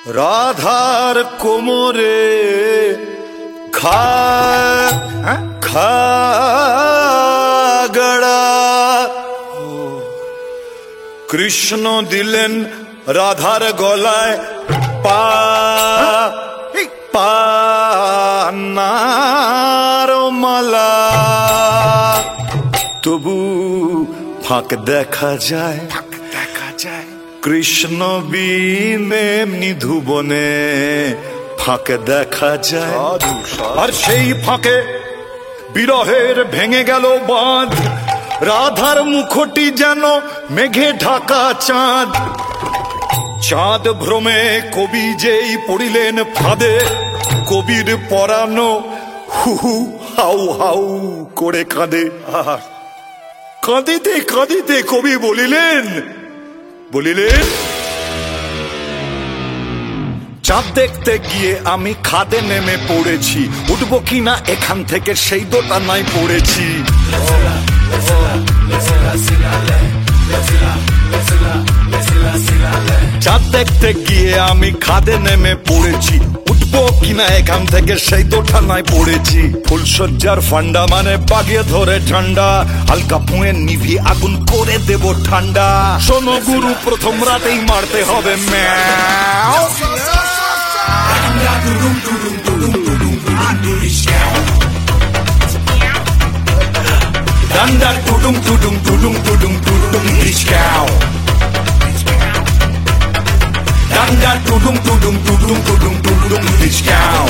রাধার কোমরে খাগড়া কৃষ্ণ দিলেন রাধার গলায় পানার মালা। তবু ফাঁক দেখা যায় কৃষ্ণ বিনে নিধুবনে ফাঁক দেখা যায়। আর সেই ফাঁকে বিরহের ভেঙে গেল বাঁধ, রাধার মুখটি যেন মেঘে ঢাকা চাঁদ। চাঁদ ভ্রমে কবি যেই পড়িলেন ফাঁদে, কবির পরানো হু হু হাউ হাউ করে কাঁদে। আর কাঁদিতে কাঁদিতে কবি বলিলেন চাঁদ দেখতে গিয়ে আমি খাদে নেমে পড়েছি, উঠবো কিনা এখান থেকে সেই দোটা নাই পড়েছি। চাঁদ দেখতে গিয়ে আমি খাদে নেমে পড়েছি, উঠবো কিনা এখান থেকে সেই দোটা নাই পড়েছি। ফুলসজ্জার ফান্ডা মানে বাগিয়ে ধরে ঠান্ডা, হালকা পুঁয়ে নিভি আগুন করে দেব ঠান্ডা। শোনো গুরু প্রথম রাতেই মারতে হবে ম্যাও। ডান্ডা টুডুম টুডুম টুডুম টুডুম টুডুম ডিসকাউ। Danda tudum tudum tudum tudum tudum discow.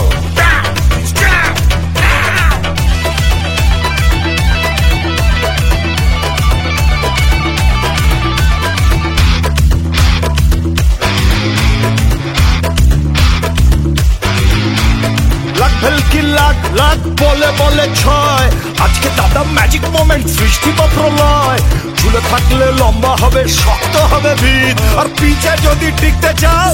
Lakh ভেলকি lakh lakh বলে বলে ছয়, আজকে দাদা ম্যাজিক মোমেন্ট সৃষ্টি বা প্রলয়। ঝুলে থাকলে লম্বা হবে শক্ত হবে ভিত, আর পিছে যদি টিকতে চাও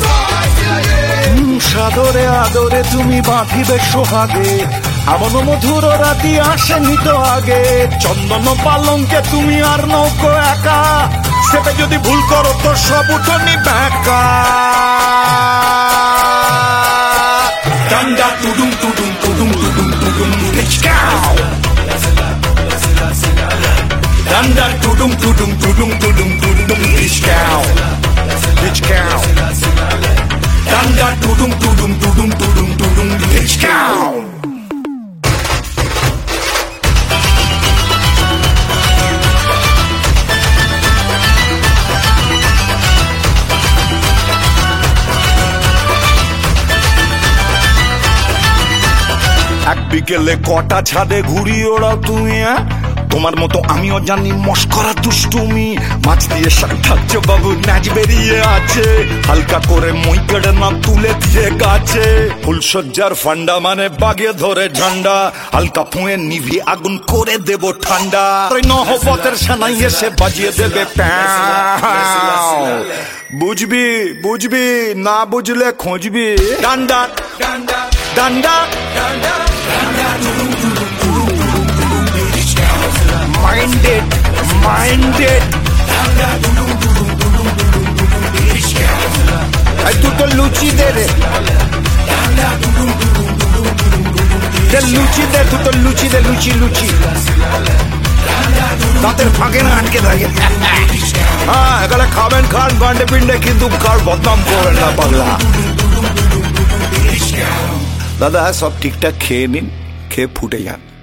সাদরে আদরে তুমি বাঁধিবে সোহাগে। এমন মধুর রাতি আসেনি তো আগে, চন্দন পালঙ্কে তুমি আর নৌকো একা। সেটা যদি ভুল করো তো সব উঠোনি ব্যাকা। ডান্ডা টুডুম টুডুম টুডুম টুডুম টুডুম ডিসকাউ। Danda tudum tudum tudum tudum tudum discow. Discow. Danda tudum tudum tudum tudum tudum discow. এক বিকেলে কটা ছাদে ঘুরি ওড়াও তুমি, তোমার মতো আমিও জানি মস্করা দুষ্টুমি। মাছ দিয়ে সাক্ষাৎ বাবু নাচ বেরিয়ে আছে, হালকা করে মই কেড়ে না তুলে দিয়ে গাছে। ফুলসজ্জার ফান্ডা মানে বাগে ধরে ঝান্ডা, হালকা ফুঁয়ে নিভি আগুন করে দেব ঠান্ডা। নহবতের সেনাই এসে বাজিয়ে দেবে প্যাও। বুঝবি বুঝবি না বুঝলে খুঁজবি। ডান্ডা ডান্ডা ডান্ডা minded ay tu to luci de tu to luci তাদের ফাঁকে না আটকে থাকে। হ্যাঁ এখানে খাবেন খান গান্ডে পিন্ডে, কিন্তু কার বদনাম করবেন না পাগলা। দাদা সব ঠিকঠাক খেয়ে নিন, খেয়ে ফুটে যান।